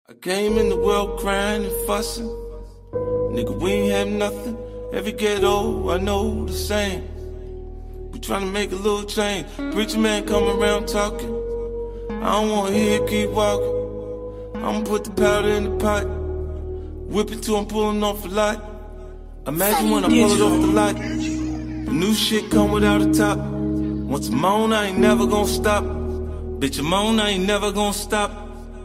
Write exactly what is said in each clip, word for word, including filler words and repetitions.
I came in the world crying and fussing. Nigga, we ain't have nothing. Every ghetto, I know the same. We tryna make a little change. Preacher man come around talking. I don't wanna hear it, keep walking. I'ma put the powder in the pot. Whip it till I'm pulling off a lot. Imagine when I pull it off the lot. The new shit come without a top. Once I'm on, I ain't never gonna stop. Bitch, I'm on, I ain't never gonna stop.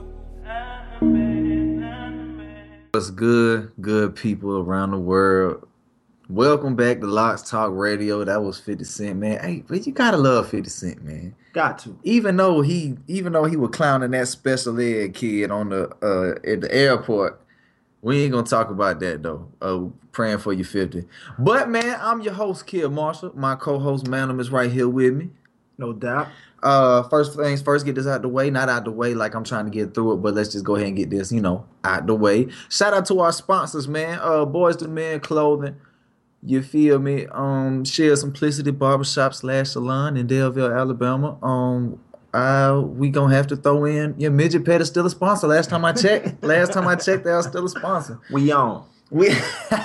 What's good, good people around the world? Welcome back to Locks Talk Radio. That was fifty Cent, man. Hey, but you gotta love fifty Cent, man. Got to. Even though he, even though he was clowning that special ed kid on the uh at the airport, we ain't gonna talk about that though. Uh, praying for you, fifty. But man, I'm your host, Kid Marshall. My co-host Manum is right here with me. No doubt. Uh, first things first, get this out the way. Not out the way like I'm trying to get through it, but let's just go ahead and get this, you know, out the way. Shout out to our sponsors, man. Uh, Boys to Men Clothing. You feel me? Um, Share Simplicity Barbershop slash Salon in Delville, Alabama. Um, uh, we gonna have to throw in your Midget Pet is still a sponsor. Last time I checked, last time I checked, they are still a sponsor. We on. We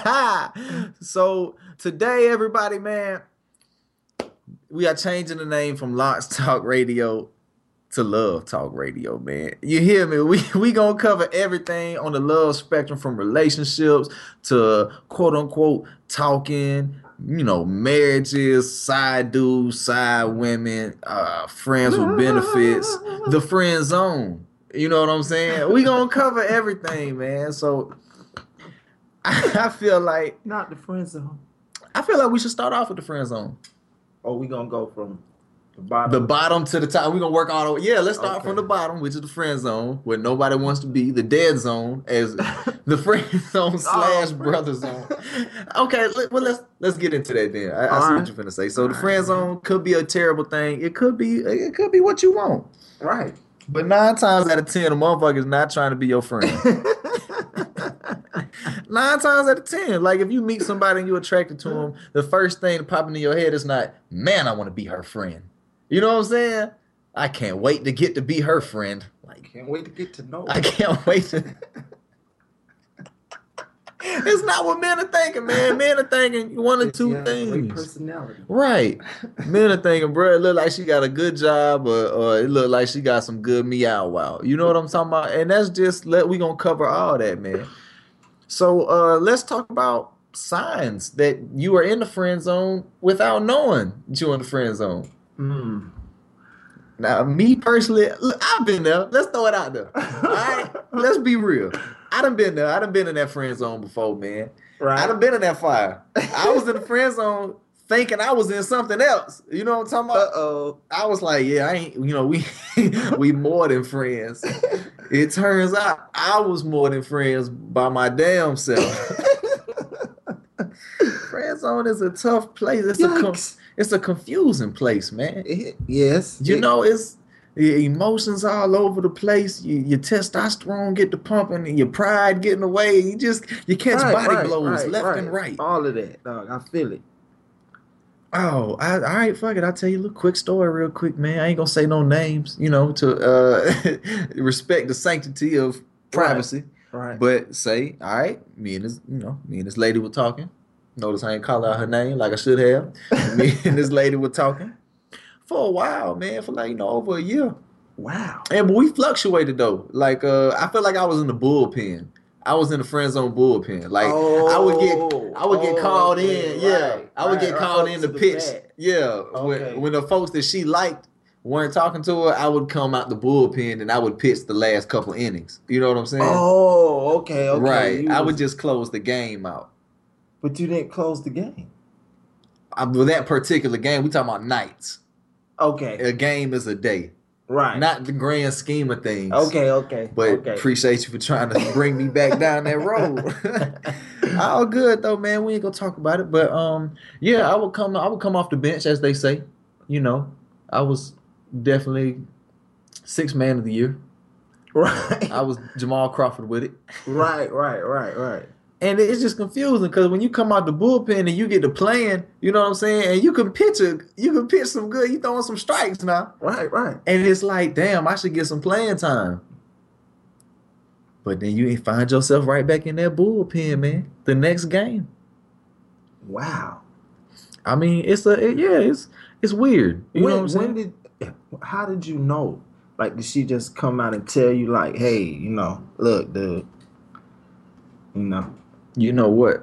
so today, everybody, man. We are changing the name from Locks Talk Radio to Love Talk Radio, man. You hear me? We we gonna cover everything on the love spectrum, from relationships to quote unquote talking, you know, marriages, side dudes, side women, uh, friends with benefits, the friend zone. You know what I'm saying? We gonna cover everything, man. So I feel like not the friend zone. I feel like we should start off with the friend zone. Or we gonna go from the bottom? The bottom to the top. We're gonna work all the way. Yeah, let's start Okay. from the bottom, which is the friend zone, where nobody wants to be. The dead zone, as the friend zone slash brother zone. Okay, let, well let's let's get into that then. I, I see All what you're finna say. So the friend zone could be a terrible thing. It could be it could be what you want. Right. But nine times out of ten, a motherfucker is not trying to be your friend. Nine times out of ten, like if you meet somebody and you're attracted to them, the first thing that pops into your head is not, man, I want to be her friend. You know what I'm saying? I can't wait to get to be her friend. Like, Can't wait to get to know. I can't wait to. It's not what men are thinking, man. Men are thinking one or two Yeah, things. great personality. Right. Men are thinking, bro, it look like she got a good job, or, or it look like she got some good meow wow. You know what I'm talking about? And that's just, let we gonna cover all that, man. So uh, let's talk about signs that you are in the friend zone without knowing that you're in the friend zone. Mm. Now, me personally, look, I've been there. Let's throw it out there. All right? Let's be real. I done been there. I done been in that friend zone before, man. Right. I done been in that fire. I was in the friend zone thinking I was in something else. You know what I'm talking about? Uh-oh. I was like, yeah, I ain't, you know, we we more than friends. It turns out I was more than friends by my damn self. Friend zone is a tough place. It's a com- it's a confusing place, man. It- yes. You It- know, it's your emotions all over the place. You, your testosterone get to pumping, and your pride getting away. You just you catch Right, body right, blows right, left right. and right. All of that, dog. I feel it. Oh, I, all right, fuck it. I'll tell you a little quick story real quick, man. I ain't gonna say no names, you know, to uh, respect the sanctity of privacy. Right. But say, all right, me and this, you know, me and this lady were talking. Notice I ain't call out her name like I should have. Me and this lady were talking for a while, man, for like, you know, over a year. Wow. And but we fluctuated though. Like uh, I feel like I was in the bullpen. I was in the friend zone bullpen. Like oh, I would get, I would get oh, called okay, in. Yeah, right, I would right, get right called up in to to the pitch. bat. Yeah, Okay. when when the folks that she liked weren't talking to her, I would come out the bullpen and I would pitch the last couple innings. You know what I'm saying? Oh, okay, okay. right. You I was- would just close the game out. But you didn't close the game. I, with that particular game, we talking about nights. Okay. A game is a day, Right. not the grand scheme of things. Okay, okay. But okay. appreciate you for trying to bring me back down that road. All good though, man. We ain't gonna talk about it. But um, yeah, I would come. I would come off the bench, as they say. You know, I was definitely sixth man of the year. Right. I was Jamal Crawford with it. right, right, right, right. And it's just confusing because when you come out the bullpen and you get to playing, you know what I'm saying, and you can pitch a, you can pitch some good. You throwing some strikes now, Right, right. and it's like, damn, I should get some playing time. But then you find yourself right back in that bullpen, man. The next game. Wow. I mean, it's a it- yeah, it's it's weird. You when know what I'm saying? when did how did you know? Like, did she just come out and tell you, like, hey, you know, look, dude, you know? You know what?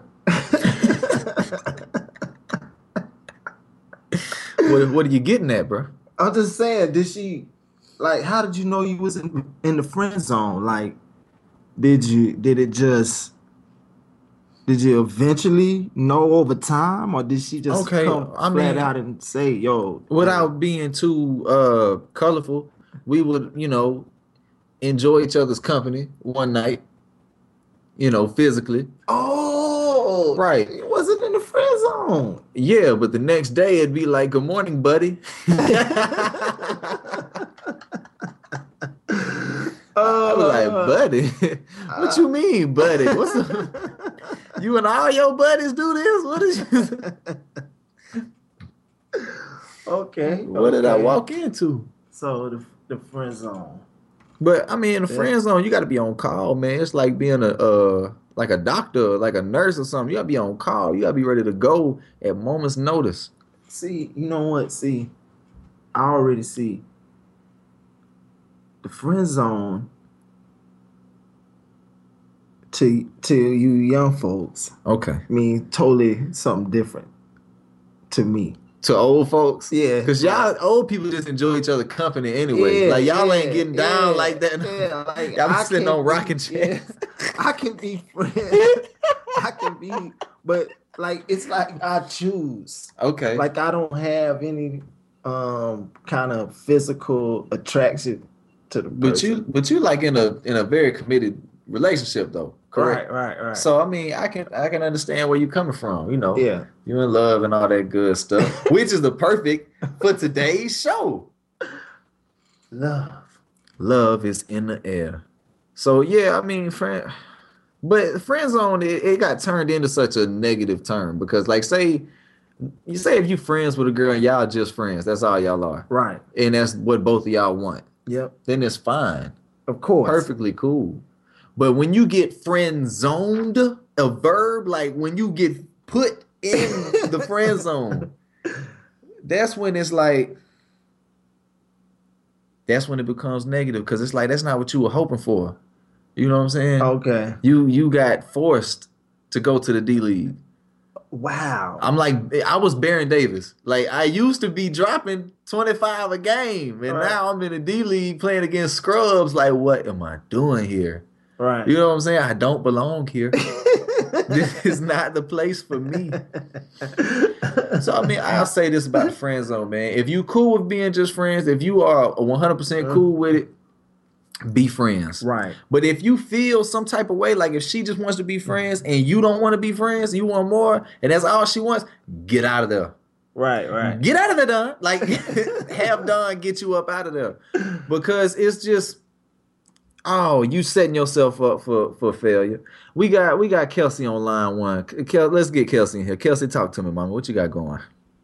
What what are you getting at, bro? I'm just saying, did she, like, how did you know you was in, in the friend zone? Like, did you did it just did you eventually know over time, or did she just Okay, come I flat mean, out and say, yo, hey, without being too uh colorful, we would, you know, enjoy each other's company one night, you know, physically. oh, Right. it wasn't in the friend zone. Yeah, but the next day it'd be like, "Good morning, buddy." I was like, Uh, "Buddy, what you mean, buddy? What's the, you and all your buddies do this? What is you, okay, what did I okay. walk into?" So the the friend zone. But I mean, in the Yeah. friend zone, you got to be on call, man. It's like being a uh like a doctor, like a nurse or something. You got to be on call. You got to be ready to go at moment's notice. See, you know what? See, I already see the friend zone to to you young folks Okay. mean totally something different to me. To old folks, Yeah, because y'all old people just enjoy each other company anyway. Yeah, Like y'all ain't yeah, getting down yeah, like that. yeah, like, Y'all be I sitting can on be- rocking chairs. yeah, I can be friends. I can be, but like it's like I choose. Okay. Like I don't have any um kind of physical attraction to the But person. you, but you like in a in a very committed relationship though, correct? Right, right, right. So I mean, I can I can understand where you're coming from. You know, yeah. you in love and all that good stuff, which is the perfect for today's show. Love. Love is in the air. So yeah, I mean, friend, but friend zone it, it got turned into such a negative term because, like, say you say if you friends with a girl and y'all just friends, that's all y'all are, Right. and that's what both of y'all want. Yep. Then it's fine. Of course. Perfectly cool. But when you get friend zoned, a verb, like when you get put in the friend zone, that's when it's like, that's when it becomes negative because it's like, that's not what you were hoping for. You know what I'm saying? Okay. You you got forced to go to the D League. Wow. I'm like, I was Baron Davis. Like, I used to be dropping twenty-five a game, and Right. now I'm in the D League playing against scrubs. Like, what am I doing here? Right. You know what I'm saying? I don't belong here. This is not the place for me. So, I mean, I'll say this about the friend zone, man. If you cool with being just friends, if you are one hundred percent cool with it, be friends. Right. But if you feel some type of way, like if she just wants to be friends and you don't want to be friends, you want more, and that's all she wants, get out of there. Right. Right. Get out of there, Don. Like, have Don get you up out of there. Because it's just, oh, you setting yourself up for, for failure. We got we got Kelsey on line one. Kel, let's get Kelsey in here. Kelsey, talk to me, mama. What you got going?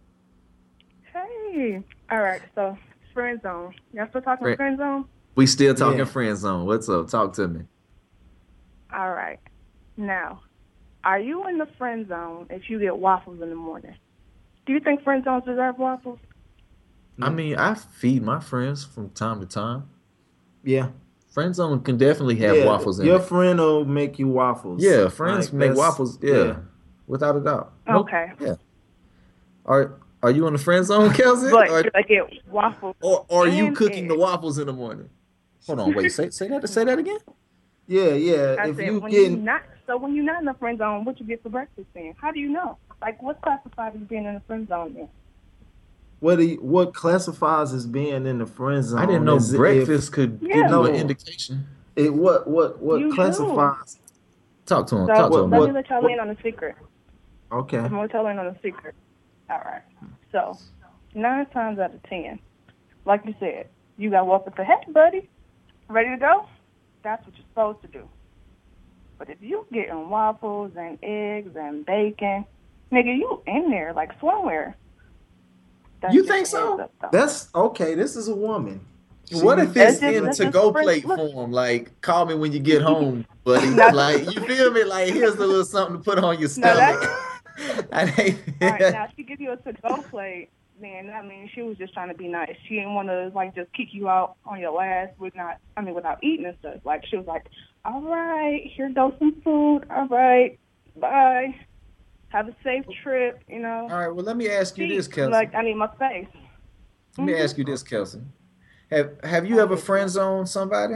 Hey. All right. So, friend zone. Y'all still talking Friend- friend zone? We still talking Yeah. friend zone. What's up? Talk to me. All right. Now, are you in the friend zone if you get waffles in the morning? Do you think friend zones deserve waffles? I mean, I feed my friends from time to time. Yeah. Friend zone can definitely have Yeah, waffles in Your it. friend will make you waffles. Yeah, friends Like, make that's- waffles. Yeah, without a doubt. Nope. Okay. Yeah. Are Are you in the friend zone, Kelsey? But or, do I get waffles? or, or are you and cooking the eggs? waffles in the morning? Hold on, wait. Say say that. Say that again. Yeah, yeah. I if said, you when get you not, so when you're not in the friend zone, what you get for breakfast then? How do you know? Like, what's classified as being in the friend zone then? what do you, what classifies as being in the friend zone? I didn't know is if- breakfast could give Yeah. you an No. indication. It, what what what You do. classifies? Talk to him. So Talk to what- him. let man. me let y'all what- in on a secret. Okay. I'm gonna tell in on a secret. All right. So nine times out of ten, like you said, you got woke up to, hey, buddy, ready to go? That's what you're supposed to do. But if you getting waffles and eggs and bacon, nigga, you in there like swimwear. That's You just think a so? heads up, though. That's okay. This is a woman. What if That's it's just in that's to just go friends. plate Look, form? Like, call me when you get home, buddy. no, Like, you feel me? Like, here's a little something to put on your no, stomach. that's I ain't- all right. Now, if she give you a to-go plate, then that means she was just trying to be nice. She didn't want to like just kick you out on your last with not, I mean, without eating and stuff. Like she was like, "All right, here goes some food. All right, bye. Have a safe trip." You know. All right, well, let me ask you She this, Kelsey. like, I need my space. Let me Mhm. ask you this, Kelsey. Have Have you ever friend zoned somebody?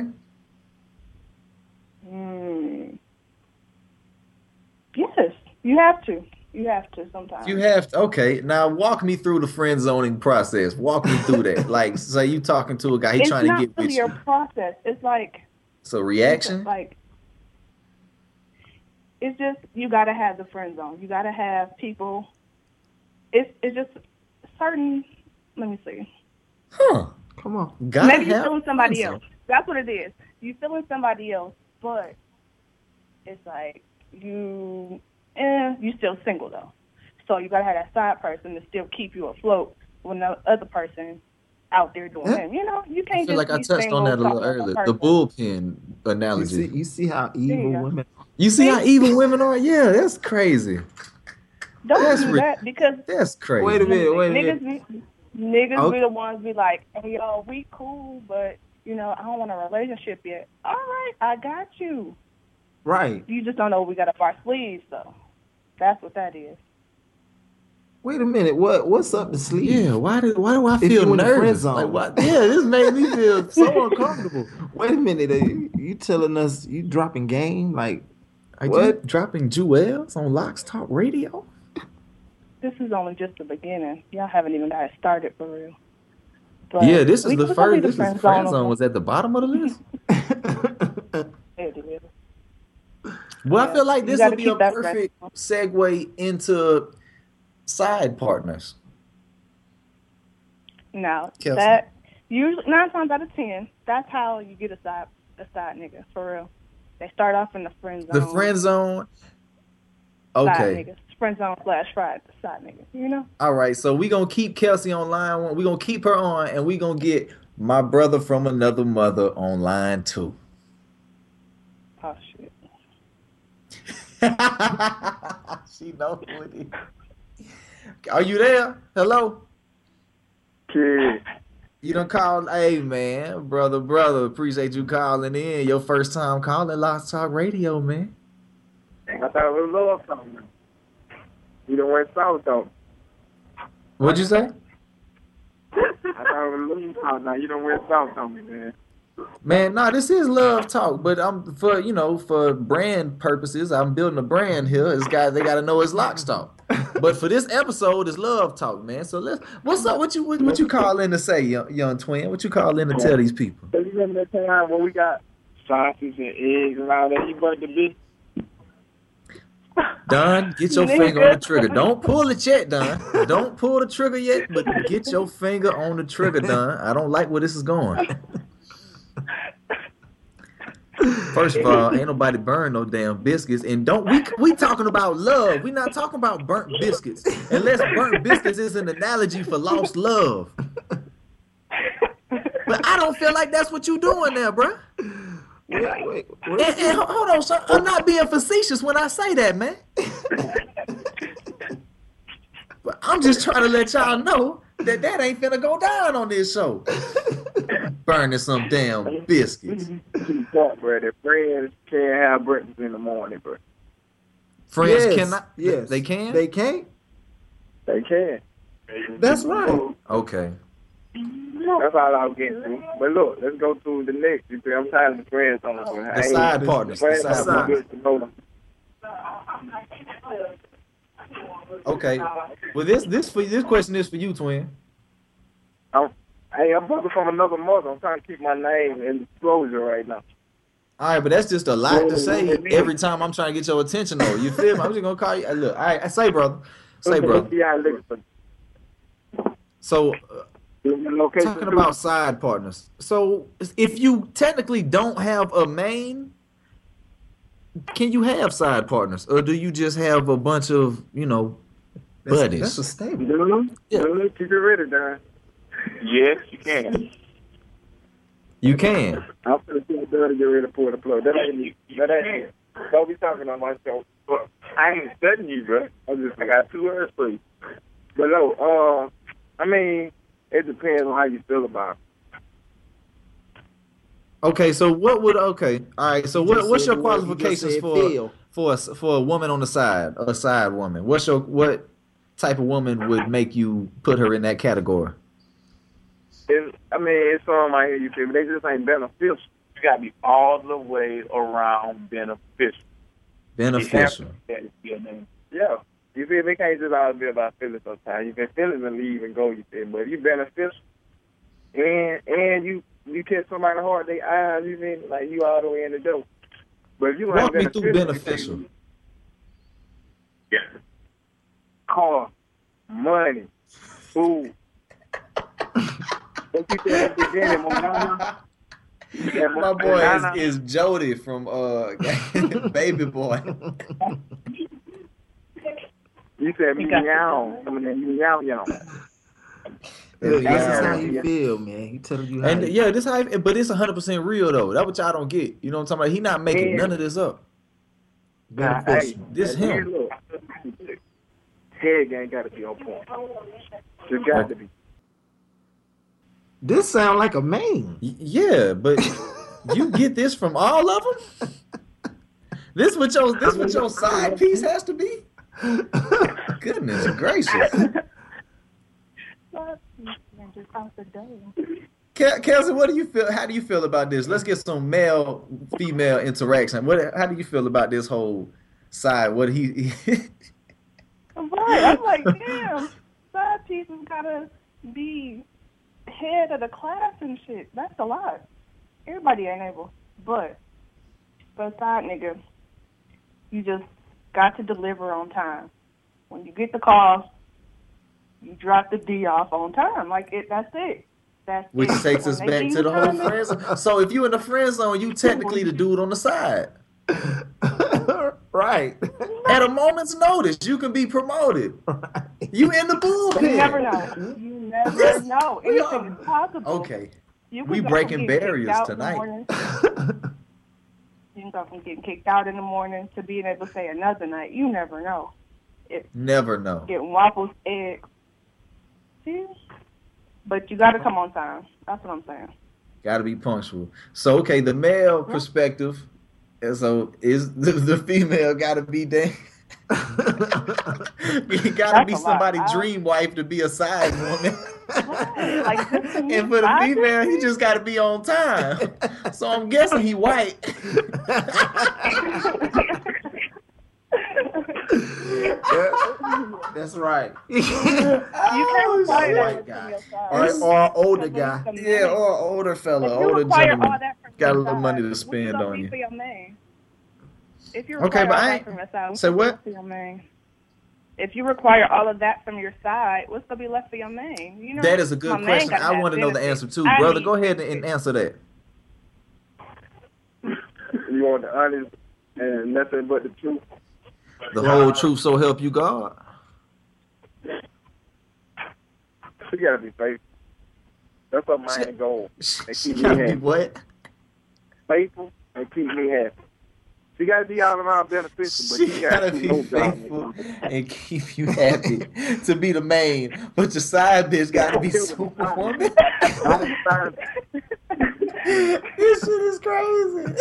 Mm. Yes, you have to. You have to sometimes. You have to. Okay, now walk me through the friend zoning process. Walk me through that. Like, say you talking to a guy, he It's trying to not get with really your you. process. It's like So it's reaction. like it's just you got to have the friend zone. You got to have people. It's it's just certain. Let me see. Huh? Come on. Gotta Maybe you're have feeling somebody friend else. zone. That's what it is. You feeling somebody else, but it's like you, eh, you still single though. So you gotta have that side person to still keep you afloat when the other person out there doing Yeah. him. You know, you I can't feel just like I be touched single on that a little talking to one earlier. The person. bullpen You analogy. see, you see how There you evil go. women. You see how See? evil women are? Yeah, that's crazy. Don't That's do ri- that because That's crazy. Wait a minute. Wait a niggas minute. be niggas Okay. be the ones be like, hey yo, we cool, but you know, I don't want a relationship yet. All right, I got you. Right. You just don't know we got up our sleeves though. That's what that is. Wait a minute. What? What's up the sleeve? Yeah, why do why do I If feel you in the friend nervous? zone. Like what? Yeah, this made me feel so uncomfortable. Wait a minute. uh, You, you telling us you dropping game? Like Are you what? dropping jewels on Locks Talk Radio? This is only just the beginning. Y'all haven't even got it started for real. But Yeah, this is we, the we gonna first. leave the This is friend friend zone zone alone. was at the bottom of the list. It is. Well, I Yeah, feel like you this gotta would be keep a that friend perfect zone. segue into side partners. Now Kelsey. that usually nine times out of ten, that's how you get a side a side nigga for real. They start off in the friend zone. The friend zone. Side Okay. niggas. Friend zone slash fried side nigga. You know? All right. So we gonna keep Kelsey on line one. We gonna keep her on, and we gonna get my brother from another mother on line two. Oh shit. She knows who it is. Are you there? Hello. Kid, You done called, hey man, brother, brother, appreciate you calling in. Your first time calling Lost Talk Radio, man. I thought it was love something. You done went south though. What'd you say? I thought it was love talk. Now you done went south on me, man. Man, no, this is love talk, but I'm for you know for brand purposes. I'm building a brand here. It's got they got to know it's Locks Talk. But for this episode, it's love talk, man. So let's. What's up? What you what, what you call in to say, young, young twin? What you call in to tell these people? So you remember that time when we got sausage and eggs and all that? You burnt the bitch. Don, get your Nigga. finger on the trigger. Don't pull it yet, Don. Don't pull the trigger yet, but get your finger on the trigger, Don. I don't like where this is going. First of all, ain't nobody burn no damn biscuits, and don't we we talking about love. We not talking about burnt biscuits, unless burnt biscuits is an analogy for lost love. But I don't feel like that's what you doing there, bruh. Wait, wait, And, wait. and ho- hold on, son. I'm not being facetious when I say that, man. But I'm just trying to let y'all know that that ain't finna go down on this show. Burning some damn biscuits. Fuck, bro. The friends can't have breakfast in the morning, bro. Friends Yes, cannot. Yes. They can. They can't. They can. That's right. Okay. That's all I was getting to. But look, let's go to the next. You see, I'm tired of the friends on this one. I The ain't- side partners. The friends side are partners. good to know them. Okay. Well, this this for this question is for you, twin. I'm, hey, I'm brother from another mother. I'm trying to keep my name in disclosure right now. All right, but that's just a lot to say every time I'm trying to get your attention. Though you feel me? I'm just gonna call you. Look, all right, I say, brother. Say, brother. Yeah, look for So. Uh, the location. Talking too. about side partners. So if you technically don't have a main, can you have side partners, or do you just have a bunch of you know That's, buddies? that's a statement. Lulu, Yeah. Lulu, keep it ready, Darren. Yes, you can. You can. I'm finna see the girl to get ready to pull the plug. That ain't me. That ain't me. Don't be talking on my show. But I ain't studying you, bro. I just I got two words for you. But no, uh, I mean, it depends on how you feel about it. Okay, so what would okay? All right, so You what just what's said your the word- you just qualifications said for feel. for a, for a woman on the side, a side woman? What's your what type of woman would make you put her in that category? It's, I mean, it's some out here, you feel me? They just ain't beneficial. You got to be all the way around beneficial. Beneficial. You have to be a name. Yeah. You feel me? It can't just always be about feelings sometimes. You can feel it and leave and go, you feel me? But if you beneficial and and you you catch somebody hard, they eyes, you feel me? Like you all the way in the door. But if you ain't Walk me through beneficial, beneficial. yeah. Car, money, food. What you said at the beginning, Monana? My boy is, is Jody from uh Baby Boy. You said meow. I mean, meow, meow. Look, this is Yeah. how you feel, man. He telling you how. And you yeah, this how, but it's one hundred percent real though. That's what y'all don't get. You know what I'm talking about? He not making Yeah. none of this up. Nah, hey, beneficial. This hey, him. look. Head game got to be on point. It got to be. This sound like a man. Y- Yeah, but you get this from all of them. This what your this what your side piece has to be. Goodness gracious, Just out the door. Kel- Kelsey, what do you feel? How do you feel about this? Let's get some male female interaction. What? How do you feel about this whole side? What he? Right. I'm like, damn, side pieces gotta be head of the class and shit. That's a lot. Everybody ain't able. But for a side nigga, you just got to deliver on time. When you get the call, you drop the D off on time. Like it that's it. That's Which it. takes When us they back give to you the whole time, friend zone. So if you in the friend zone, you technically the dude on the side. Right. At a moment's notice, you can be promoted. You in the bullpen. You never know. You never Yes, know. we Anything are. is possible. Okay. You can We go breaking from getting kicked barriers out in the tonight. morning. You can go from getting kicked out in the morning to being able to say another night. You never know. Never know. Getting waffles, eggs. See? But you got to come on time. That's what I'm saying. Got to be punctual. So okay, the male perspective. And so is the, the female got to be damn. You got to That's be a lot. somebody's I- dream wife to be a side woman. Right. Like, just to me, And for the side female, he pieces? just got to be on time. So I'm guessing he white. That's right. You can't require white that guy. from your side. Or, or an older guy. Because it's a Yeah, man. or an older fella, If you older require all gentleman. that from Got a your little side, money to what spend you gonna on be you. for your man? If you Okay, require but all I that ain't- from your side, what's say gonna be what? left for your man? If you require all of that from your side, what's gonna be left for your man? You know, That is a my good man question. gotta I have want to know the benefits. answer too, I brother. need Go ahead and, benefits. and answer that. You want the honest and nothing but the truth. The whole truth, so help you God. You gotta be faithful. That's what my main goal. She gotta be what? Faithful and keep me happy. She gotta be all around beneficial, but She she gotta gotta be no job. faithful and keep you happy to be the main, but your side bitch gotta be superwoman. This shit is crazy.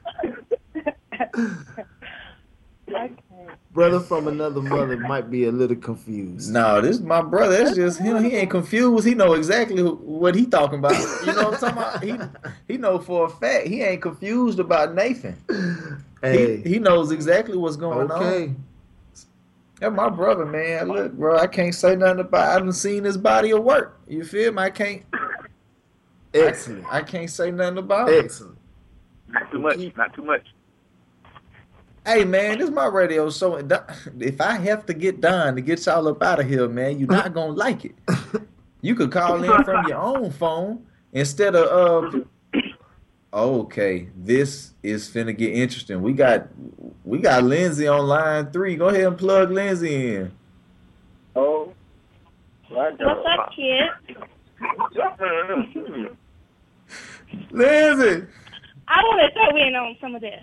Okay. Brother from another mother might be a little confused. No, this is my brother. That's just him. He ain't confused. He know exactly who, what he talking about. You know what I'm talking about? He he know for a fact he ain't confused about Nathan. Hey, He he knows exactly what's going on. okay. That's my brother, man. Look, bro, I can't say nothing about. I haven't seen his body of work. You feel me? I can't. Excellent. I can't say nothing about it. Excellent. Not too much. Not too much. Hey, man, this is my radio show. And if I have to get done to get y'all up out of here, man, you're not gonna like it. You could call in from your own phone instead of uh. Okay, this is finna get interesting. We got we got Lindsay on line three. Go ahead and plug Lindsay in. Oh, my God. What's up, kid? Lindsay. I want to throw in on some of this.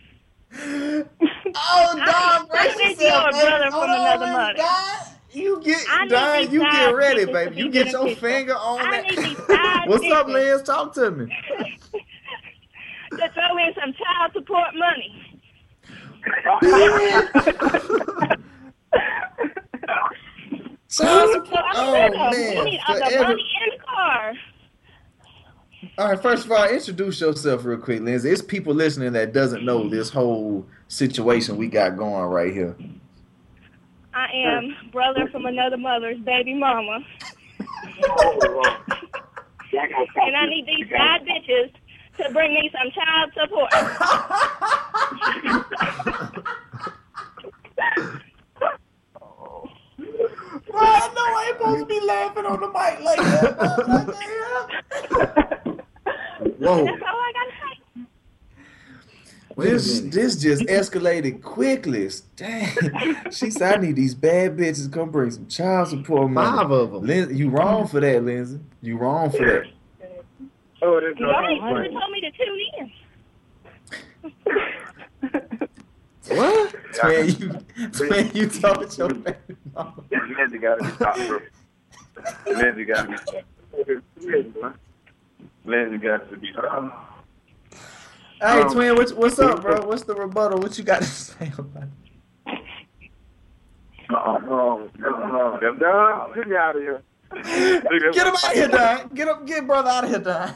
Oh, Don, brace I think yourself, you're a baby. brother Hold from on, another baby. mother. Don, you get, I need Don, these you get side ready, bitches baby. to You be get your beneficial. finger on I that. need these side What's up, bitches Liz? Talk to me. to throw in some child support money. Child support. So I'm Oh, gonna man. we need For the every- money in the car. All right, first of all, introduce yourself real quick, Lindsay. It's people listening that doesn't know this whole situation we got going right here. I am brother from another mother's baby mama. And I need these side bitches to bring me some child support. Bro, I know I ain't supposed to be laughing on the mic like that, bro. Whoa. That's all I gotta say. Wait a This minute. this just escalated quickly. Dang. She said, I need these bad bitches to come bring some child support money. Five of them. Lin- you wrong for that, Lindsay. You wrong for that. Oh, that's Y'all not ain't supposed funny. to tell me to tune in. What? Twin, you, twin, you told your baby mama. Lindsay got to be top, bro. Lindsay got to be top. Lindsay got to be top. Hey, Um, twin, what's, what's up, bro? What's the rebuttal? What you got to say about it? Oh, oh, oh. Don, get me out of here. Get him out of here, Don. Get him, get brother out of here, Don.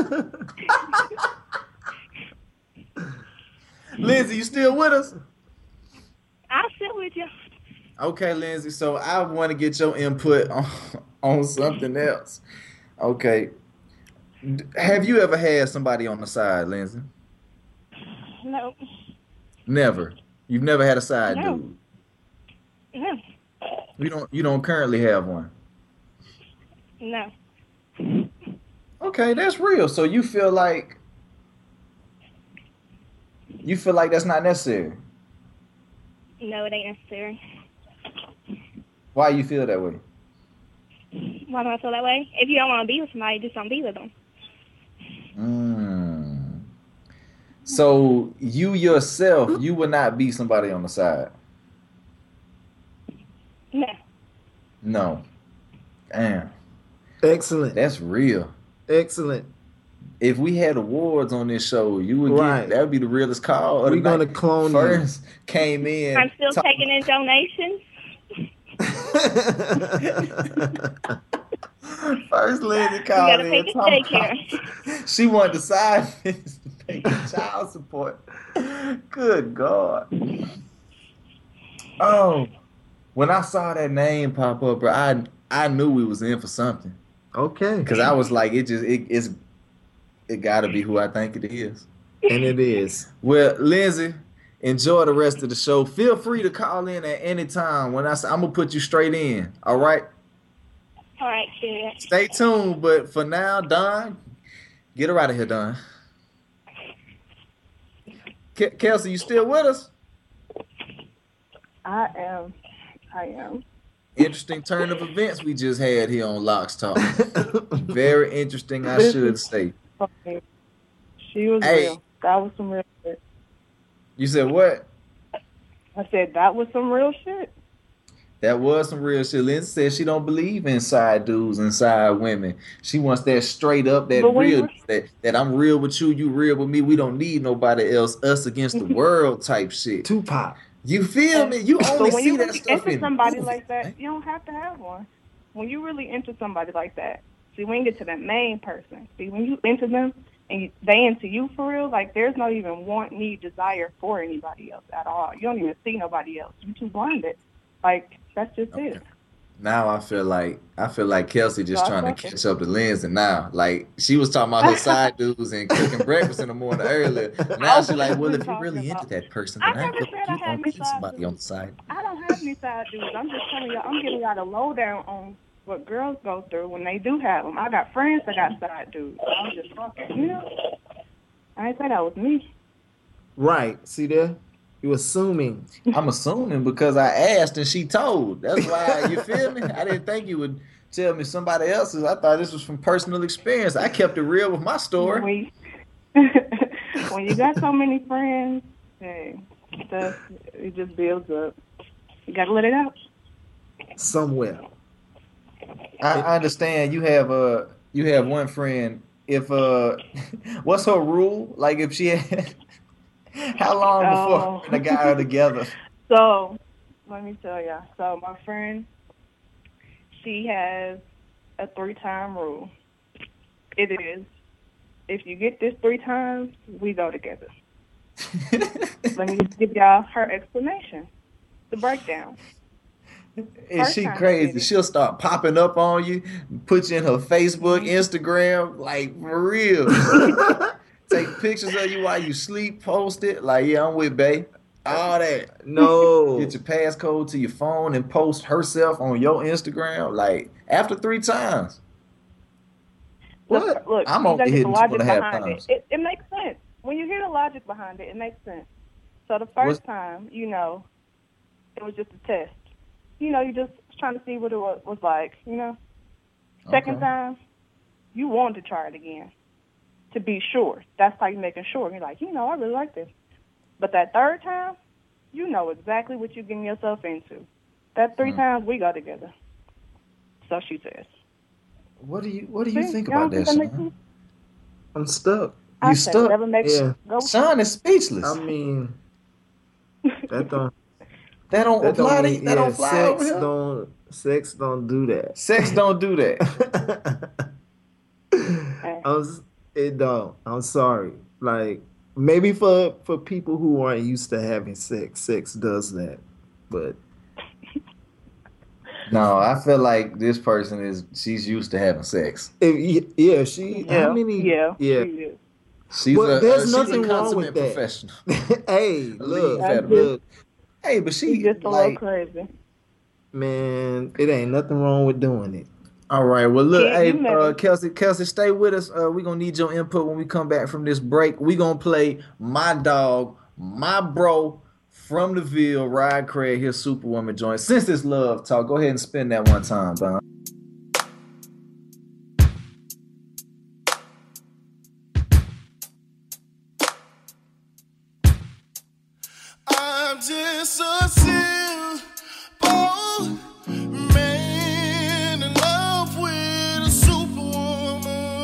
Lindsay, you still with us? I'll sit with you. Okay, Lindsay. So I want to get your input on, on something else. Okay. D- Have you ever had somebody on the side, Lindsay? No. Never. You've never had a side No. dude. No. You don't. You don't currently have one. No. Okay, that's real. So you feel like you feel like that's not necessary. No, it ain't necessary. Why you feel that way? Why do I feel that way? If you don't want to be with somebody, just don't be with them. Mm. So you yourself, you would not be somebody on the side. No. No. Damn, Excellent. that's real. Excellent. If we had awards on this show, you would Right. get that would be the realest call. of the We're gonna night. clone you. First came in. I'm still talk- taking in donations. First Lindsay You called gotta in. pay the talking daycare. about- She wanted the side bitches to pay the child support. Good God. Oh, when I saw that name pop up, bro, I I knew we was in for something. Okay. Cause I was like, it just it, it's it gotta be who I think it is. And it is. Well, Lindsay, enjoy the rest of the show. Feel free to call in at any time. When I say I'm gonna put you straight in. All right. All right, good. Stay tuned. But for now, Don, get her out of here, Don. Ke- Kelsey, you still with us? I am. I am. Interesting turn of events we just had here on Locks Talk. Very interesting, I should say. Okay. She was Hey. real. That was some real shit. You said what? I said that was some real shit. That was some real shit. Lindsay said she don't believe in side dudes and side women. She wants that straight up, that But when real, you- that, that I'm real with you, you real with me. We don't need nobody else. Us against the world type shit. Tupac. You feel me? You only But when see you that really stuff into in somebody movies, like that, man. you don't have to have one. When you really into somebody like that, see, when you get to that main person, see, when you into them and you, they into you for real, like there's not even want, need, desire for anybody else at all. You don't even see nobody else. You're too blinded. Like that's just Okay. it. Now I feel like I feel like Kelsey just So I trying to thought- catch up to Lindsay now. Like she was talking about her side dudes and cooking breakfast in the morning earlier. Now she's like, well, if you're really into that person, I then I never feel said like I you had don't any need side somebody dudes. on the side. I don't have any side dudes. I'm just telling you, I'm giving y'all the lowdown on what girls go through when they do have them. I got friends that got side dudes. I'm just fucking, you know. I ain't say that was me. Right. See there? You assuming. I'm assuming because I asked and she told. That's why, you feel me? I didn't think you would tell me somebody else's. I thought this was from personal experience. I kept it real with my story. When, when you got so many friends, hey, stuff, it just builds up. You got to let it out. Somewhere. I, I understand you have uh you have one friend. If uh, what's her rule? Like if she had, how long before Oh. they got her together? So, let me tell ya. So, my friend, she has a three-time rule. It is, if you get this three times, we go together. Let me just give y'all her explanation, the breakdown. Is First she time I crazy? did it. She'll start popping up on you, put you in her Facebook, Instagram, like for real. Take pictures of you while you sleep, post it. Like, yeah, I'm with Bae. All that. No. Get your passcode to your phone and post herself on your Instagram. Like after three times. Look, What? look I'm you only gotta get the hitting two logic and a half behind times. it. it. It makes sense. When you hear the logic behind it, it makes sense. So the What's- first time, you know, it was just a test. You know, you just trying to see what it was, was like, you know. Second Okay. time, you want to try it again to be sure. That's how you're making sure. You're like, you know, I really like this. But that third time, you know exactly what you're getting yourself into. That three Mm. times, we go together. So she says. What do you What do you See? think Y'all about think that, that makes Sean? sense? I'm stuck. I You say stuck? whatever makes Yeah. go. Sean is speechless. I mean, that don't that don't that apply don't to mean that yeah, don't fly over sex here. don't sex don't do that. Sex don't do that. I'm, s- it don't. I'm sorry. Like maybe for for people who aren't used to having sex, sex does that. But No, I feel like this person is she's used to having sex. if, yeah, she Yeah, how many? yeah, yeah. she is. She's But a there's uh, she's nothing a wrong with consummate that. professional. Hey, lead look, veteran. look, Hey, but She's she just a little like crazy. man, it ain't nothing wrong with doing it. all right. Well, look, Kid, hey, you met uh, her. Kelsey, Kelsey, stay with us. Uh, we're gonna need your input when we come back from this break. We're gonna play my dog, my bro from the Ville, Rod Craig, his Superwoman joint. Since it's love talk, go ahead and spin that one time, Don. I'm just a simple man in love with a superwoman.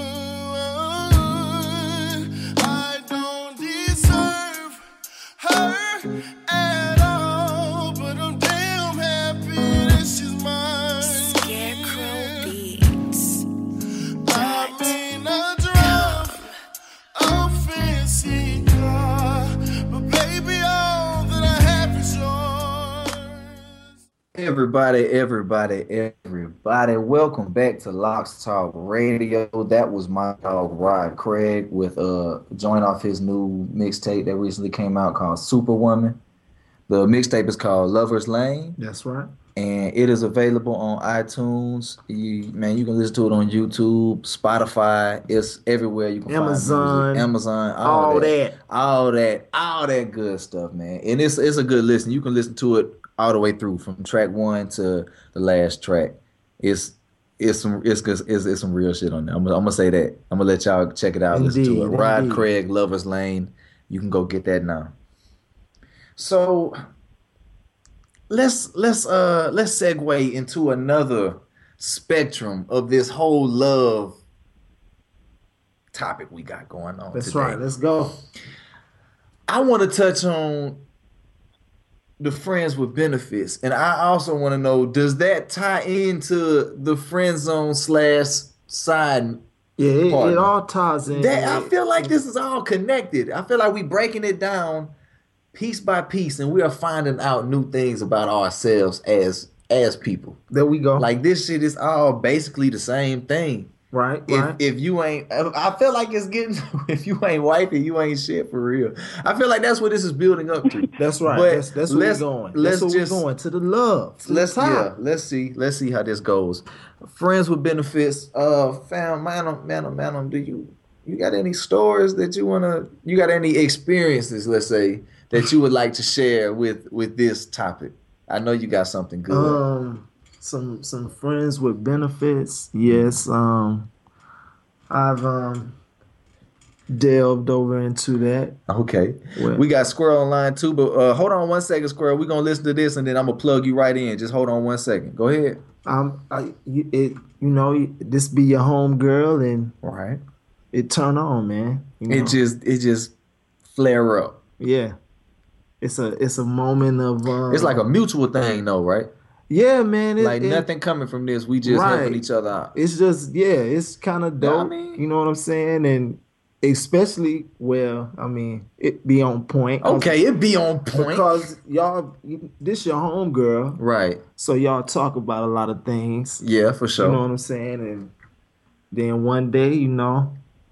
I don't deserve her at all, but I'm damn happy that she's mine. Scarecrow Beats. I may not drive a fancy car, but baby, all that I have is yours. Everybody, everybody, everybody, welcome back to Locks Talk Radio. That was my dog Rod Craig with uh joint off his new mixtape that recently came out called Superwoman. The mixtape is called Lover's Lane, That's right. and it is available on iTunes. You, man, you can listen to it on YouTube, Spotify. It's everywhere you can Amazon, find music. Amazon, all, all that, that. all that, all that good stuff, man. And it's it's a good listen. You can listen to it all the way through from track one to the last track. It's it's some it's it's, it's, it's some real shit on there. I'm, gonna- I'm gonna say that. I'm gonna let y'all check it out. listen to it. Indeed, Rod indeed. Craig, Lover's Lane. You can go get that now. So let's let's uh let's segue into another spectrum of this whole love topic we got going on That's today. right. Let's go. I want to touch on the friends with benefits, and I also want to know, does that tie into the friend zone slash side? Yeah, it, it Partner. all ties in. That I feel like this is all connected. I feel like we breaking it down piece by piece, and we are finding out new things about ourselves as as people. There we go. Like this shit is all basically the same thing. right, If right. if you ain't, I feel like it's getting. If you ain't wifey, you ain't shit for real. I feel like that's what this is building up to. That's right. But that's that's where we're let's- going. let's That's where just- we're going to the love. To Let's the top. yeah, let's see, let's see how this goes. Friends with benefits. Uh, fam, man, um, man, um, man, um, do you you got any stories that you wanna? You got any experiences, let's say, that you would like to share with with this topic? I know you got something good. Um, some some friends with benefits. Yes. Um, I've um delved over into that. Okay. Well, We got Squirrel online too, but uh, hold on one second, Squirrel. We're gonna listen to this and then I'm gonna plug you right in. Just hold on one second. Go ahead. um, I, you, it, you know, this be your home girl, and All right. it turn on, man. You know? It just it just flare up. yeah. It's a it's a moment of. Um, It's like a mutual thing though, right? yeah, man. It, Like it- nothing coming from this. We just Right. helping each other out. It's just yeah, it's kind of Yeah, I dope. mean- you know what I'm saying, and especially well, I mean, it be on point. 'cause- Okay, it be on point. Because y'all, you- this your home girl, Right. so y'all talk about a lot of things. Yeah, for sure. You know what I'm saying, and then one day, you know,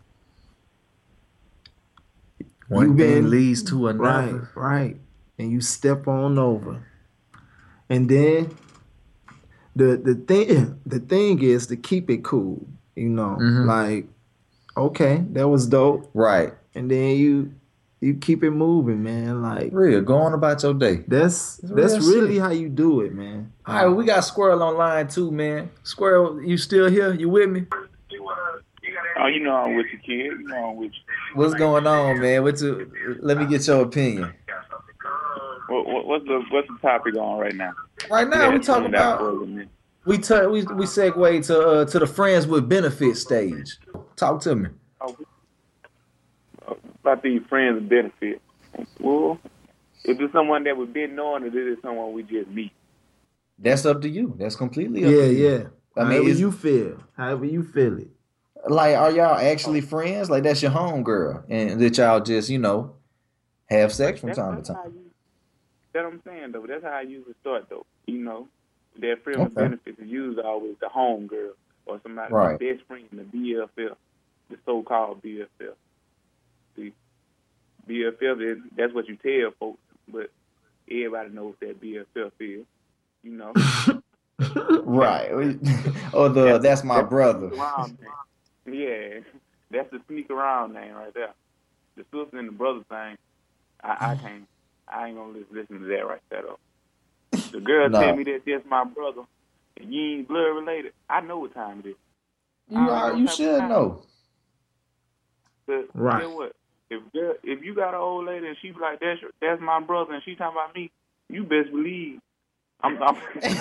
One you thing been- leads to another. right, right, and you step on over, and then the the thing the thing is to keep it cool. You know, Mhm. like okay, that was dope. Right. And then you you keep it moving, man. Like Real. Go on about your day. that's It's that's real really shit. how you do it, man. All right, we got Squirrel online too, man. Squirrel, you still here? You with me? Oh, you know I'm with you, kid. You know I'm with you. What's going on, man? What's the, let me get your opinion. What, what, what's the what's the topic on right now? Right now, we Yeah, talking that about for a minute. we t- we we segue to uh, to the friends with benefits stage. Talk to me. Oh, about these friends and benefits. Well, is it someone that we've been knowing, or is it someone we just meet? That's up to you. That's completely up Yeah, to you. yeah. I mean, however is- you feel, however you feel it. Like, are y'all actually friends? Like, that's your home girl, and that y'all just you know have sex from That's, time to that's time. how you, that's what I'm saying, though. That's how I usually start, though. You know, that friend with Okay. benefits is usually always the home girl or somebody, Right. my best friend, the B F F, the so-called B F F. See, B F F is that's what you tell folks, but everybody knows what that B F F is. You know, Right. Or the that's my That's brother. the around name. Yeah, that's the sneak around name right there. The sister and the brother thing, I, I can't. I ain't gonna listen, listen to that right there though. The girl No. tell me that that's my brother, and you ain't blood related. I know what time it is. You I are, don't you have should time. know. But Right. you know what? If girl, if you got an old lady and she be like that's your, that's my brother, and she talking about me, you best believe. I'm, I'm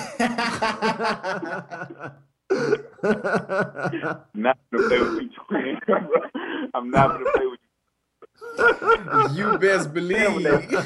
not gonna play with you, twin. I'm not gonna play with you. You best believe.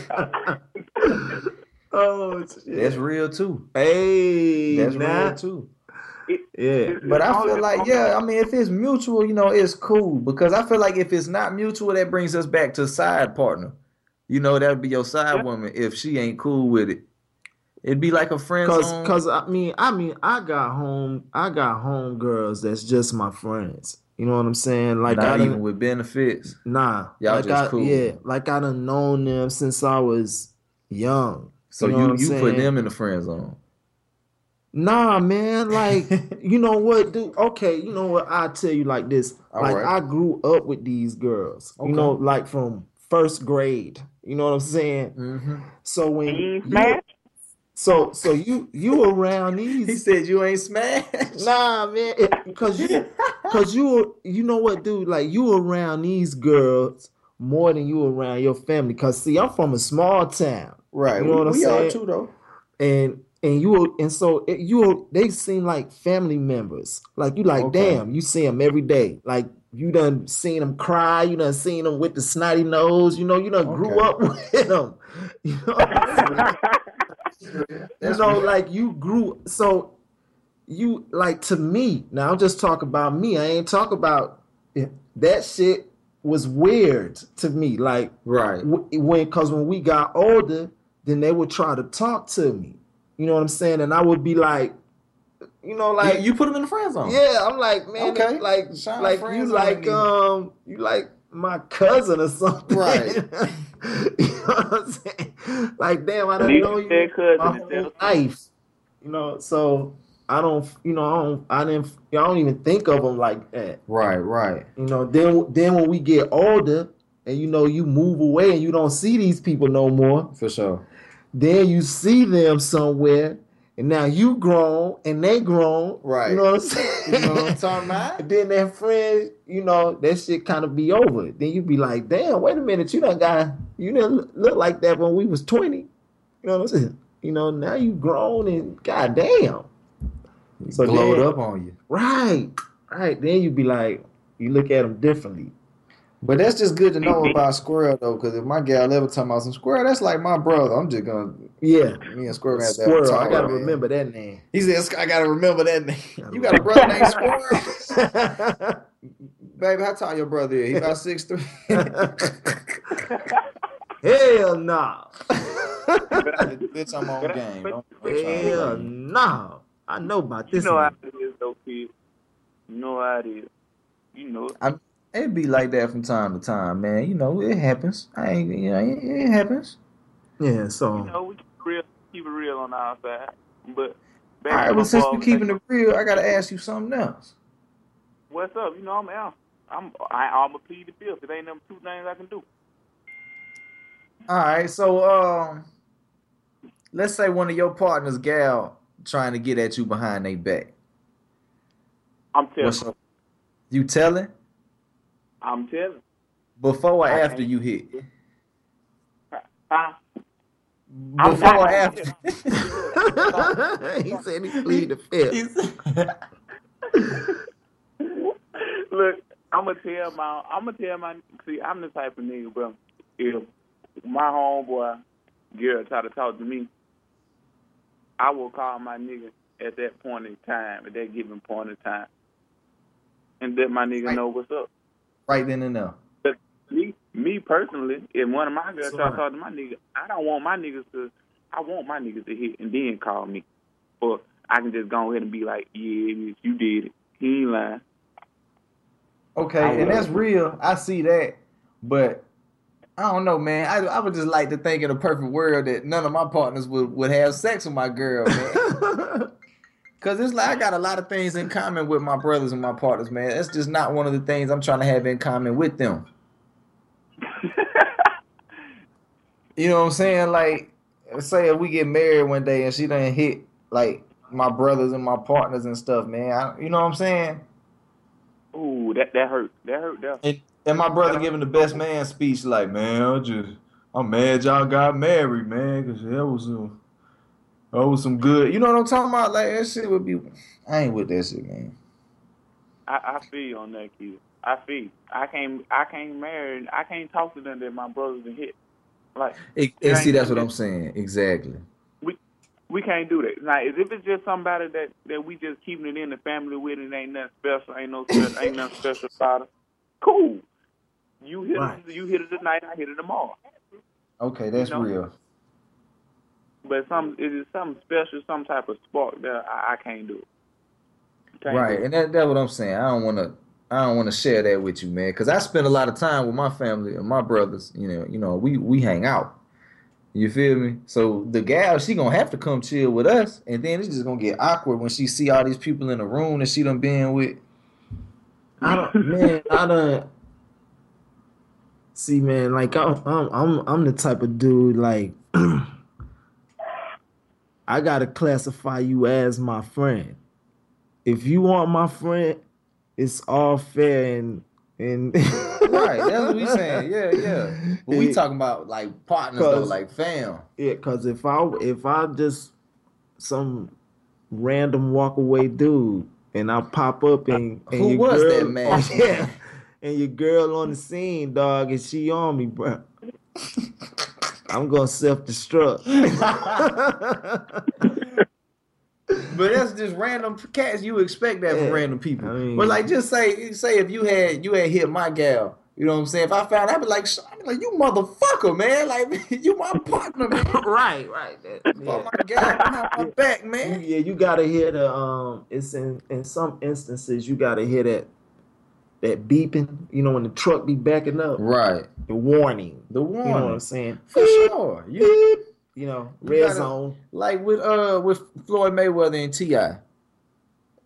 oh, shit. That's real too. Hey, That's nah. real too. Yeah. But I feel like, yeah, I mean, if it's mutual, you know, it's cool. Because I feel like if it's not mutual, that brings us back to side partner. You know, that would be your side woman if she ain't cool with it. It'd be like a friend Cause, zone. cause I mean, I mean, I got home, I got home girls that's just my friends. You know what I'm saying? Like Not I done, even with benefits. nah, Y'all like just I, cool. Yeah, like I done known them since I was young. So know you, what you, I'm put saying? them in the friend zone. Nah, man. Like, you know what, dude? Okay, you know what? I'll tell you like this. All like, right. I grew up with these girls. Okay. You know, like from first grade. You know what I'm saying? Mm-hmm. So when You ain't you, smashed? so so you you around these. He said you ain't smashed. Nah, man, because you, cause you, you know what, dude? Like you around these girls more than you around your family. Cause see, I'm from a small town, Right. You know we what I'm we saying? are too, though. and and you, and so it, you, they seem like family members. Like you, like Okay. damn, you see them every day. Like you done seen them cry. You done seen them with the snotty nose. You know, you done grew Okay. up with them. You know, what I'm saying? you know, like you grew. So you like to me now. I'm just talking about me. I ain't talk about that shit. Was weird to me. Like Right. w- when, cause when we got older, then they would try to talk to me. You know what I'm saying? And I would be like, you know, like you, you put them in the friend zone. yeah. I'm like, man, Okay. like, Shine like friend you zone like, again. um, you like my cousin or something, Right. you know what I'm saying? Like, damn, I don't Leave know their you cousin my instead whole of life. You know, so I don't, you know, I don't, I didn't, I don't even think of them like that. Right, right. You know, then then when we get older and you know you move away and you don't see these people no more, For sure. then you see them somewhere and now you grown and they grown. Right. You know what I'm saying? You know what I'm talking about? And then that friend, you know, that shit kind of be over. Then you be like, damn, wait a minute, you done got, you didn't look like that when we was twenty. You know what I'm saying? You know, now you grown and goddamn. So Glowed then- up on you. Right, right. Then you be like, you look at them differently. But that's just good to know about Squirrel though, because if my gal ever talking about some Squirrel, that's like my brother. I'm just gonna Yeah, me and Squirrel have to have a Squirrel. talk, I gotta man. remember that name. He says I gotta remember that name. You got a brother named Squirrel? Baby, how tall your brother is? He about six three. Hell no. Bitch, I'm on game. Don't, don't try to Hell play me. no. I know about You this. know how one. it is, though, kid. You know how it is. You know it. It be like that from time to time, man. You know, it happens. I ain't, you know, it, it happens. Yeah, so You know, we keep it real, keep it real on our side. But back All right, to well, my since ball, we keeping it real, I gotta ask you something else. what's up? You know I'm out. I'm I, I'm a plead the fifth. It ain't them two things I can do. All right, so um, let's say one of your partners, gal, trying to get at you behind their back. I'm telling. What's up? You telling? I'm telling. Before or I after can't- you hit? Huh? I'm Before not or gonna after? he said he plead the fifth. Look, I'm gonna tell my, I'm gonna tell my. See, I'm the type of nigga, bro. If my homeboy girl try to talk to me, I will call my nigga at that point in time, at that given point in time, and let my nigga Right. know what's up. Right then and there. But me, me personally, if one of my girls try to Right. talk to my nigga, I don't want my niggas to. I want my niggas to hit and then call me, or I can just go ahead and be like, yeah, bitch, you did it. He ain't lying. Okay, I and will. that's real. I see that, but I don't know, man. I, I would just like to think in a perfect world that none of my partners would, would have sex with my girl, man. Cause it's like I got a lot of things in common with my brothers and my partners, man. That's just not one of the things I'm trying to have in common with them. You know what I'm saying? Like, say if we get married one day and she done hit like my brothers and my partners and stuff, man. I, you know what I'm saying? Ooh, that that hurt. That hurt. That. And, and my brother giving the best man speech, like, man, I'm just, I'm mad y'all got married, man, because that was some, that was some good. You know what I'm talking about? Like, that shit would be, I ain't with that shit, man. I, I feel you on that, kid. I feel you. I can't. I can't marry. I can't talk to them that my brothers and hit. Like, It, it and see, ain't- that's what I'm saying. Exactly. we can't do that. Now, if it's just somebody that, that we just keeping it in the family with, and ain't nothing special, ain't no special, ain't nothing special about it. Cool. You hit Right. it. You hit it tonight. I hit it tomorrow. Okay, that's You know? real. But some it is something special, some type of spark that I, I can't do. Can't Right, do. and that, that's what I'm saying. I don't want to, I don't want to share that with you, man, because I spend a lot of time with my family and my brothers. You know, you know, we we hang out. You feel me? So the gal, she gonna have to come chill with us, and then it's just gonna get awkward when she see all these people in the room that she done been with. I don't, man. I don't see, man. Like I'm, I'm, I'm, I'm the type of dude. Like I gotta classify you as my friend. If you want my friend, it's all fair and and Right, that's what we saying. Yeah, yeah. But we talking about like partners though, 'Cause- like fam. Yeah, cause if I if I just some random walk away dude and I pop up and, and Who your was girl, that man? Oh, yeah, and your girl on the scene, dog, and she on me, bro. I'm gonna self destruct. But that's just random cats. You expect that Yeah, from random people. I mean- but like, just say, say if you had you had hit my gal, you know what I'm saying? If I found, I'd be like, sh- I'd be like, you motherfucker, man! Like, you my partner, man. right, right. That, Fuck yeah. my gal behind my back, You- man. yeah, you gotta hear the um. It's in in some instances you gotta hear that that beeping. You know when the truck be backing up, Right. the warning. The You know what I'm warning. saying? For sure. You You know, You red gotta- zone. like with uh with Floyd Mayweather and T I.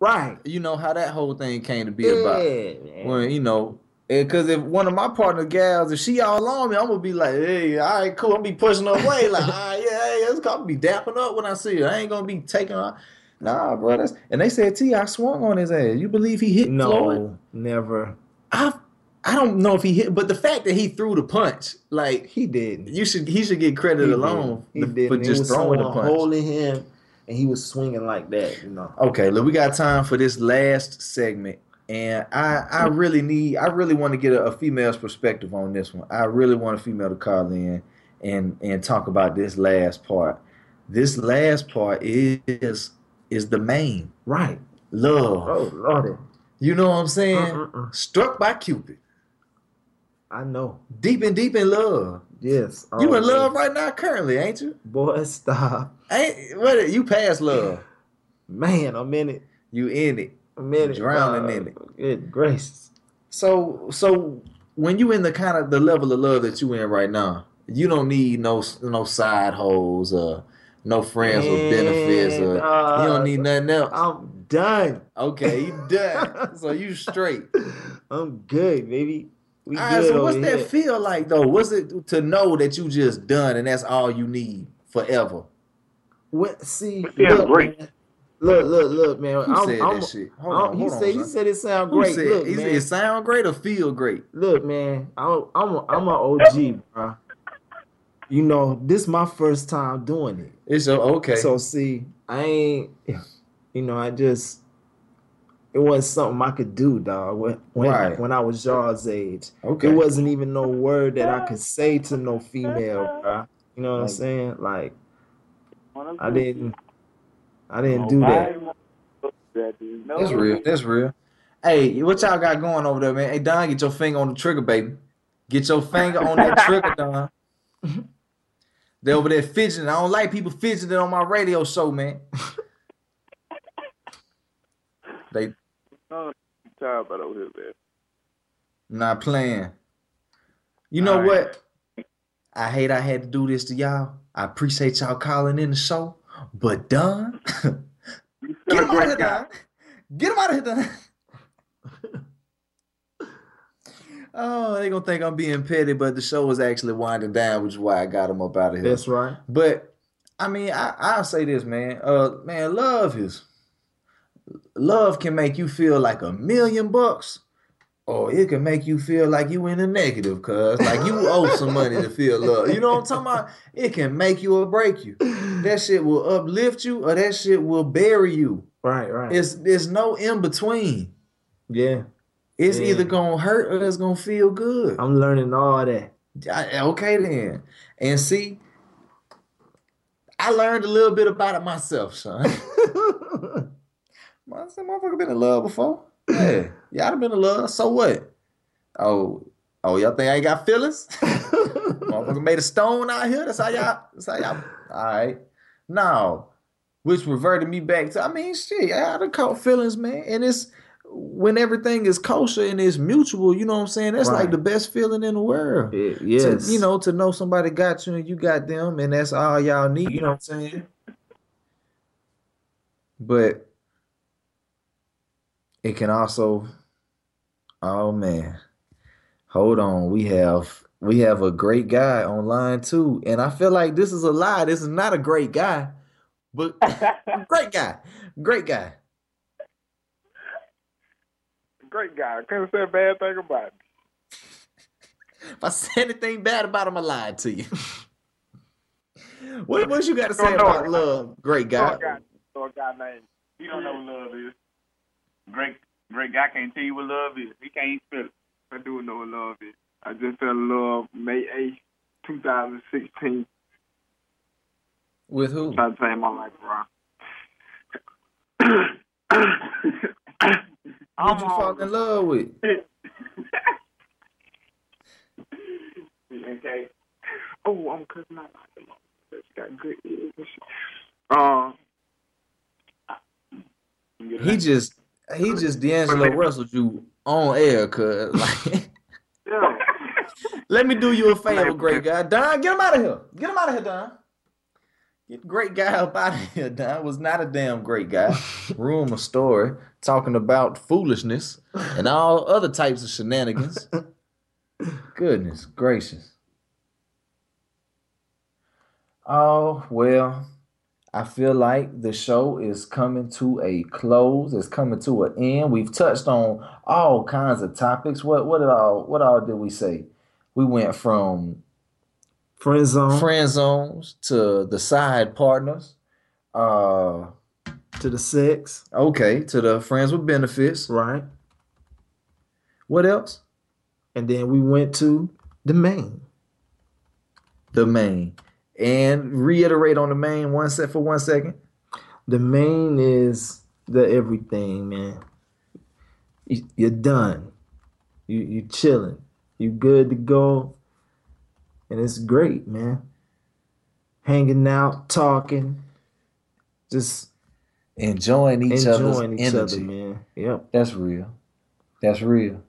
Right. You know how that whole thing came to be Yeah, about. man. When, you know, because if one of my partner gals, if she all on me, I'm gonna be like, hey, all right, cool. I'm gonna be pushing her away, like, all right, yeah, hey, let's go. I'm gonna be dapping up when I see her. I ain't gonna be taking her. Nah, bro. That's, and they said T, I swung on his ass. You believe he hit No, Floyd? never. I I don't know if he hit, but the fact that he threw the punch, like He didn't. you should, he should get credit He alone didn't. He for didn't. It just was throwing the someone punch. holding him, and he was swinging like that. You know. Okay, look, we got time for this last segment, and I I really need, I really want to get a, a female's perspective on this one. I really want a female to call in and and talk about this last part. This last part is is the main Right. love. Oh Lordy. You know what I'm saying? Uh-uh-uh. Struck by Cupid, I know. deep and deep in love. Yes. You in always. love right now, currently, ain't you? Boy, stop. Ain't what? You past love. Man, I'm in it. You in it. I'm in it. Drowning dog. in it. Good gracious. So, so when you in the kind of the level of love that you in right now, you don't need no no side hoes or no friends with benefits, or Man, uh, you don't need nothing else. I'm done. Okay, you done. So you straight. I'm good, baby. We All right. good So what's over that here. feel like though? What's it to know that you just done and that's all you need forever? What? See, feels look, great. man. Look, look, look, man. Who I'm, said I'm, that shit? Hold I'm- on, he hold on, said, he son. said it sound Who great. said Look, is man. it sound great or feel great? Look, man. I'm, I'm, a, I'm an O G, bro. You know, this is my first time doing it. It's a, okay. So see, I ain't, you know, I just, it wasn't something I could do, dog. When when, Right. when I was y'all's age, Okay. it wasn't even no word that I could say to no female, bro. You know what I'm Like- saying? Like, I didn't, I didn't do that. That's real. That's real. Hey, what y'all got going over there, man? Hey, Don, get your finger on the trigger, baby. Get your finger on that trigger, Don. They over there fidgeting. I don't like people fidgeting on my radio show, man. They Oh, tired about over here, man. not playing. You know All right. what? I hate I had to do this to y'all. I appreciate y'all calling in the show, but Don, You get still a him out of here, great guy. Don. Get him out of here, Don. Oh, they gonna think I'm being petty, but the show is actually winding down, which is why I got him up out of here. That's right. But I mean, I, I'll say this, man. Uh, man, love is love can make you feel like a million bucks, or it can make you feel like you in the negative, cause like you owe some money to feel love. You know what I'm talking about? It can make you or break you. That shit will uplift you, or that shit will bury you. Right, right. It's there's no in between. yeah, It's Yeah. either gonna hurt or it's gonna feel good. I'm learning all that. I- okay then. And see, I learned a little bit about it myself, son. I said, motherfucker been in love before. Yeah, y'all done been in love. So what? Oh, oh, y'all think I ain't got feelings? Motherfucker made a stone out here. That's how y'all. That's how y'all. All right. No, which reverted me back to. I mean, shit. I done caught feelings, man. And it's when everything is kosher and it's mutual. You know what I'm saying? That's like Right. the best feeling in the world. Yeah, yes. To, you know, to know somebody got you and you got them, and that's all y'all need. You know what I'm saying? But it can also, oh man, hold on. We have we have a great guy online too, and I feel like this is a lie. This is not a great guy, but great guy, great guy. Great guy. I can't say a bad thing about it. If I say anything bad about him, I lied to you. What what you got to say Don't know about it. love, great Know guy? a guy, know a guy named. He don't know what love is. Great, great guy can't tell you what love is. He can't spell it. I do know what love is. I just fell in love May eighth, two thousand sixteen. With who? Trying to change my life around. Who'd you fall in love with? Okay. Oh, I'm cussing out. That's got good ears and shit. Um. He just he just D'Angelo Russell you on air, cuz like Yeah. let me do you a favor, great guy. Don, get him out of here. Get him out of here, Don. Get the great guy up out of here, Don. Was not a damn great guy. Ruined my story. Talking about foolishness and all other types of shenanigans. Goodness gracious. Oh, well, I feel like the show is coming to a close. It's coming to an end. We've touched on all kinds of topics. What what did all what all did we say? We went from Friend zone. friend zones to the side partners. Uh To the sex. okay, to the friends with benefits. Right. What else? And then we went to the main. The main. And reiterate on the main one set for one second. The main is the everything, man. You, you're done. You you chilling. You good to go. And it's great, man. Hanging out, talking, just Enjoying each other's enjoying each energy. other, man. Yep. That's real. That's real.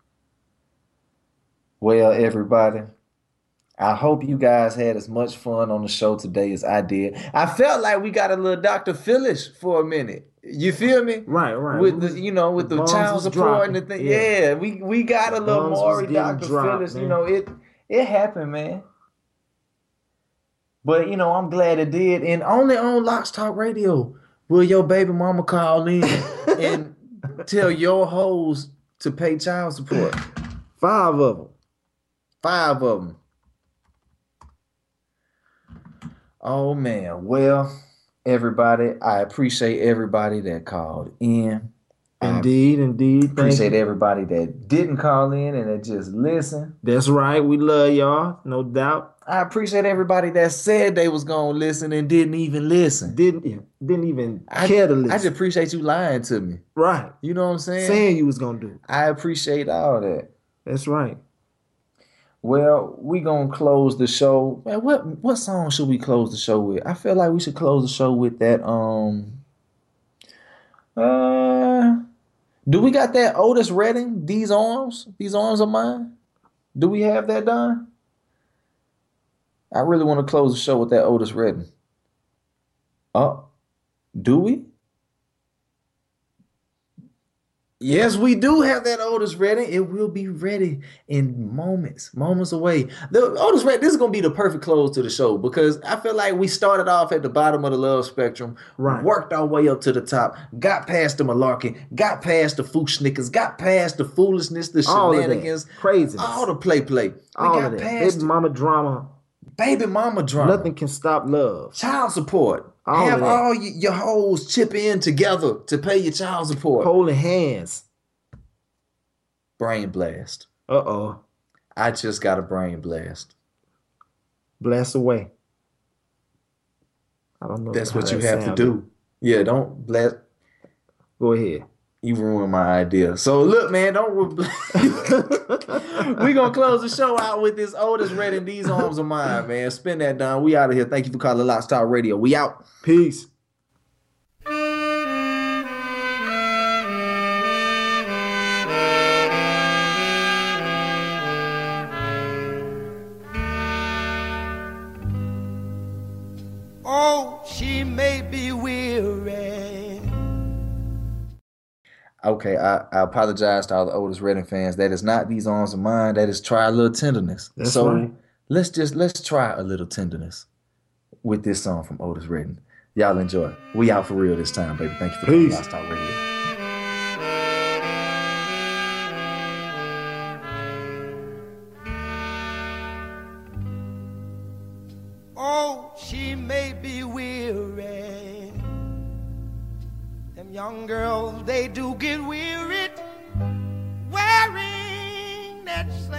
Well, everybody, I hope you guys had as much fun on the show today as I did. I felt like we got a little Doctor Phyllis for a minute. You feel me? Right, right. With We the, was- you know, with the, bombs child was support and the dropping. thing. Yeah, Yeah. we we got a The little bombs was Maury getting Doctor dropped, Phyllis. You man. know, it it happened, man. But you know, I'm glad it did. And only on Locks Talk Radio will your baby mama call in and tell your hoes to pay child support. Five of them. Five of them. Oh man. Well, everybody, I appreciate everybody that called in. I Indeed, indeed. Thank appreciate you. everybody that didn't call in and that just listened. That's right. We love y'all, no doubt. I appreciate everybody that said they was gonna listen and didn't even listen. Didn't didn't even I, care to listen. I just appreciate you lying to me. right. You know what I'm saying? Saying you was gonna do it. I appreciate all that. That's right. Well, we gonna close the show. Man, what what song should we close the show with? I feel like we should close the show with that. Um, uh, do we got that Otis Redding? These arms, these arms are mine. Do we have that done? I really want to close the show with that Otis Redding. Oh, do we? Yes, we do have that Otis Redding. It will be ready in moments, moments away. The Otis Redding, this is gonna be the perfect close to the show because I feel like we started off at the bottom of the love spectrum, Right. worked our way up to the top, got past the malarkey, got past the fooshnickers, got past the foolishness, the All of that. shenanigans, Craziness. all the play play. We All got of that. past Baby mama drama. baby mama drama. Nothing can stop love. Child support. All Have of that. all y- your hoes chip in together to pay your child support. Holding hands. Brain blast. Uh oh. I just got a brain blast. Blast away. I don't know. That's how what you that have to sounded. do. Yeah, don't blast. Go ahead. You ruined my idea. So look, man, don't. Re- we gonna close the show out with this Otis Redding. These arms are mine, man. Spin that down. We out of here. Thank you for calling Lock Talk Radio. We out. Peace. Oh, she may be weary. Okay, I, I apologize to all the Otis Redding fans. That is not These Arms of Mine. That is Try a Little Tenderness. That's so right. let's just let's try a little tenderness with this song from Otis Redding. Y'all enjoy. We out for real this time, baby. Thank you for coming to Peace. Lost Talk Radio. Oh, she may be weary. Them young girls, they do get wearied wearing that